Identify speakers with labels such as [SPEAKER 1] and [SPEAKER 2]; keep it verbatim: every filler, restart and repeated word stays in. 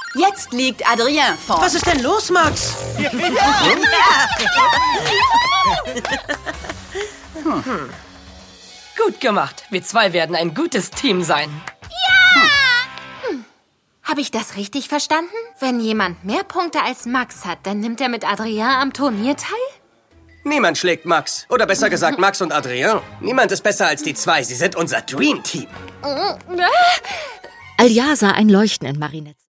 [SPEAKER 1] Jetzt liegt Adrien vorn.
[SPEAKER 2] Was ist denn los, Max?
[SPEAKER 3] hm. Gut gemacht. Wir zwei werden ein gutes Team sein.
[SPEAKER 4] Ja! Hm. Habe ich das richtig verstanden? Wenn jemand mehr Punkte als Max hat, dann nimmt er mit Adrien am Turnier teil?
[SPEAKER 2] Niemand schlägt Max. Oder besser gesagt Max und Adrien. Niemand ist besser als die zwei. Sie sind unser Dream Team.
[SPEAKER 5] Alja sah ein Leuchten in Marinette.